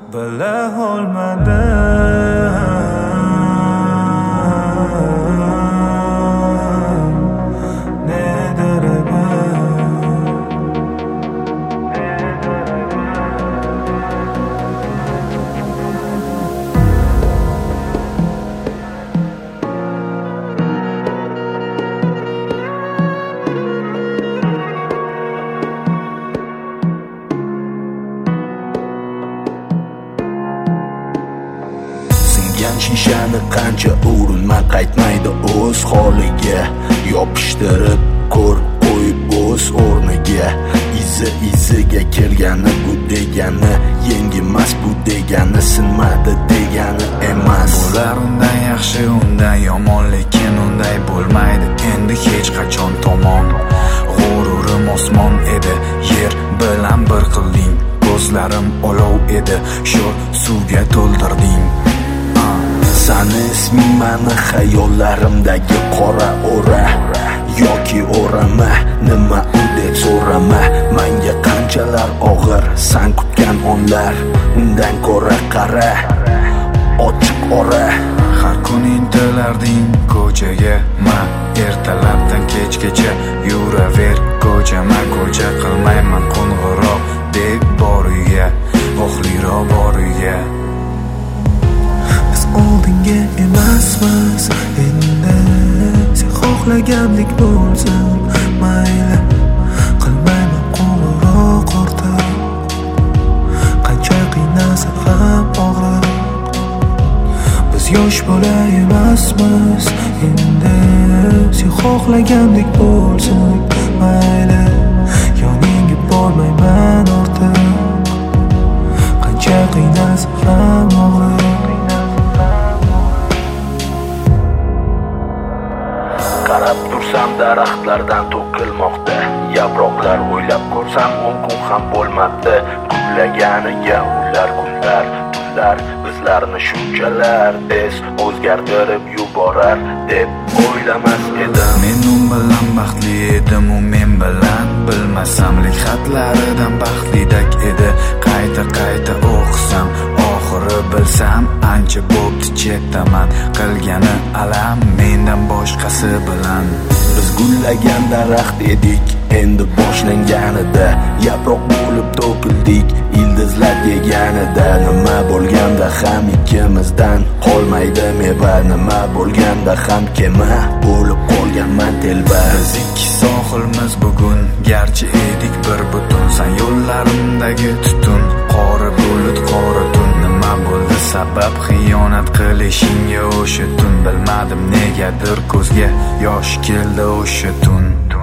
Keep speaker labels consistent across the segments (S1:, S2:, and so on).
S1: bila olmadim nedir bu.
S2: Shishani qancha urinma qaytmaydi o'z holiga, yopishtirib ko'r qo'yib o'z o'rniga. Iziga kelgani bu degani, yengilmas bu degani, sinmadi degani emas.
S1: Bo'lar undan yaxshi, undan yomon, lekin unday bo'lmaydi endi hech qachon tomon. G'ururim osmon edi, yer bilan bir qilding, ko'zlarim olov edi, sho'r suvga to'ldirding.
S2: Sani isming mani xayollarimdagi qora o'ra, yoki o'rama, nima u deb so'rama. Menga qanchalar og'ir san kutgan onlar, undan ko'ra qara, ochiq ora.
S1: Har kun intilarding ko'chaga, ma ertalabdan kechgacha yuraver ko'chama ko'cha qilmayman qo'ng'iroq deb bor uyga, vohliroq bor uyga.
S3: Oldinga emasmiz endi, sen xohlagandek bo'lsin mayli, qilmayman qo'ng'iroq ortiq, qancha qiynasa ham og'riq. Biz yosh bola emasmiz endi, sen xohlagandek bo'lsin mayli, yoningga bormayman ortiq, qancha qiynasa ham og'riq.
S2: Qarab tursam daraxtlardan to'kilmoqda yaproqlar, o'ylab ko'rsam 10 kun ham bo'lmabdi gullaganiga. Ular kunlar, tunlar bizlarni shunchalar tez o'zgartirib yuborar deb o'ylamas edim.
S1: Men u bilan baxtli edim, u men bilan bilmasamlik xatlaridan baxtlidak edi. Qayta o'qisam oxiri bilsam ancha bo'pti chetaman, qilgani alam mendan boshqasi bilan.
S2: Biz gullagan daraxt edik, endi boshlanganida yaproq bo'lib to'kildik ildizlar deganida. Nima bo'lganda ham ikkimizdan qolmaydi meva, nima bo'lganda ham kema bo'lib qolganman telba.
S1: Biz ikki sohilmiz bugun, garchi edik bir butun. San yo'llarimdagi tutun, qora bulut qora tun. Nima bo'ldi sabab xiyonat qilishingga o'sha tun? Bilmadim negadir ko'zga yosh keldi o'sha tun.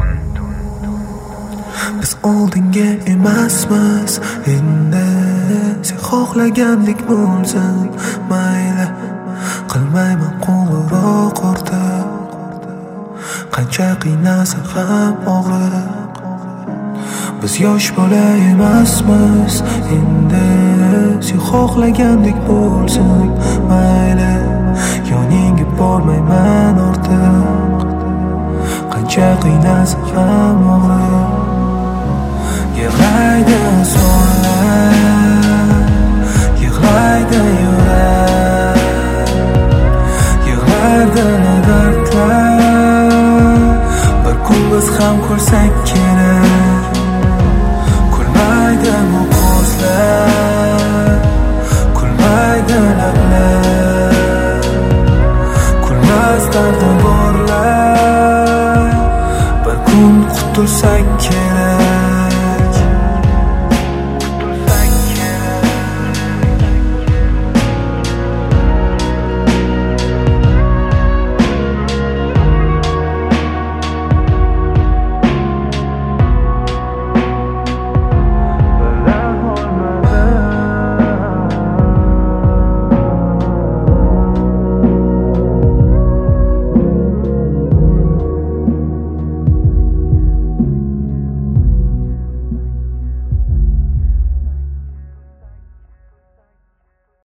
S3: Biz oldinga emasmiz endi, sen xohlagandek bo'lsin mayli, qilmayman qo'ng'iroq ortiq, qancha qiynasa ham og'riq. Biz yosh bola emasmiz endi, sen xohlagandek bo'lsin mayli, yoningga bormayman ortiq, qancha qiynasa ham og'riq. Yig'laydi osmonlar, yig'laydi yurak, yig'laydi dardlar. Bir kun biz ham ko'rsak kerak, kulmaydi bu ko'zlar, kulmaydi lablar, kulmas dardi borlar. Bir kun qutulsak kerak.